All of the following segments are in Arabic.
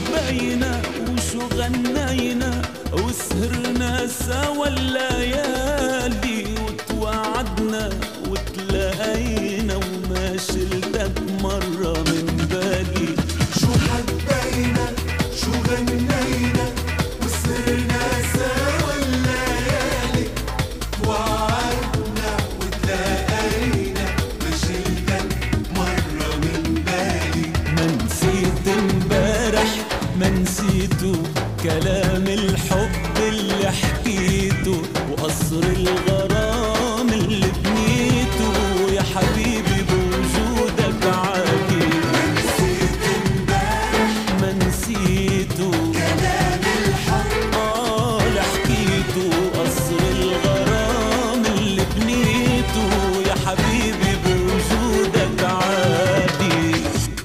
حبينا وشو غنينا وسهرنا سوا الليالي وتوعدنا وتلاقينا وما شلتك مرة من بالي. شو حبينا شو غنينا وسهرنا سوا الليالي توعدنا وتلاقينا ما شلتك مرة من بالي. ما نسيت امبارح ما نسيته كلام الحب اللي حكيته وقصر الغرام اللي بنيته يا حبيبي بوجودك عاجي. ما نسيت امبارح ما نسيته كلام الحب اللي حكيته قصر الغرام اللي بنيته يا حبيبي بوجودك عادي.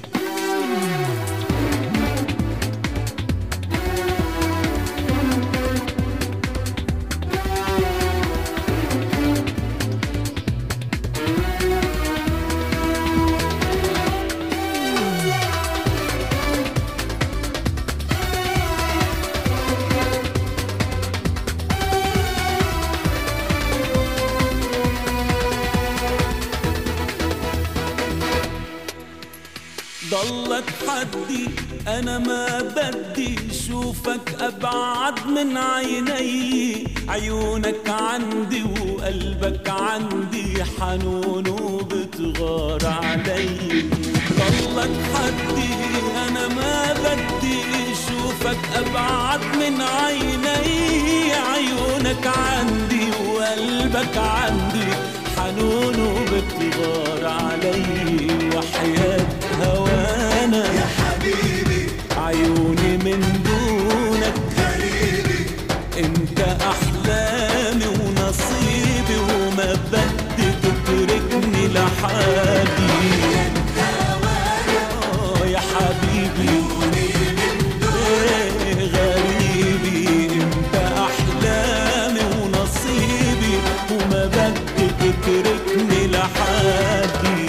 ضلك حدي أنا ما بدي شوفك أبعد من عيني. عيونك عندي وقلبك عندي حنون وبتغار علي. ضلك حدي أنا ما بدي شوفك أبعد من عيني. عيونك عندي وقلبك عندي حنون وبتغار علي. وحياة هوانا يا حبيبي عيوني من دونك غريبي. انت احلامي ونصيبي وما بدي تتركني لحالي. يا حبيبي غريبي انت احلامي ونصيبي وما بدي تتركني لحالي.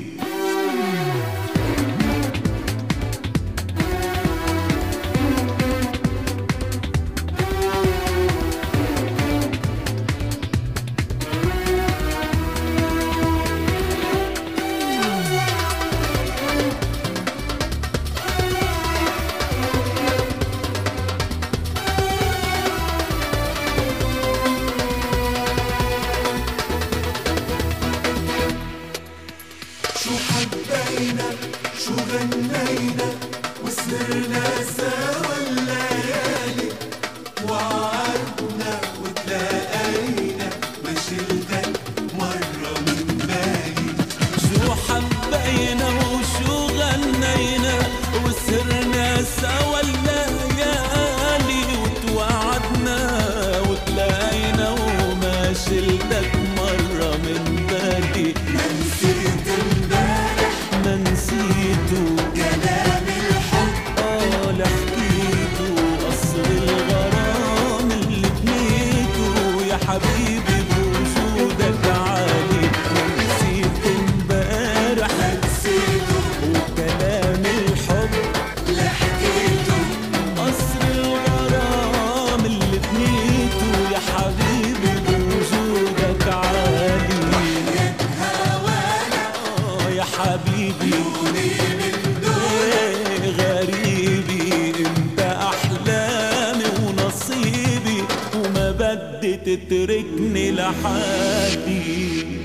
شو حبينا شو غنينا وسهرنا سوا الليالي وعدنا وتلاقينا ما شلتك مرة من بالي. شو حبينا وشو غنينا وسهرنا سوا الليالي وتوعدنا وتلاقينا وما شلتك مرة من بالي. ما نسيت امبارح ما نسيته كلام الحب اللي حكيته قصر الغرام اللي بنيته يا حبيبي بوجودك عالي. ما نسيت امبارح ما نسيته وكلام الحب اللي حكيته قصر الغرام اللي بنيته يا حبيبي بوجودك عالي. هوانا يا حبيبي غريبي انت احلامي ونصيبي وما بدي تتركني لحالي.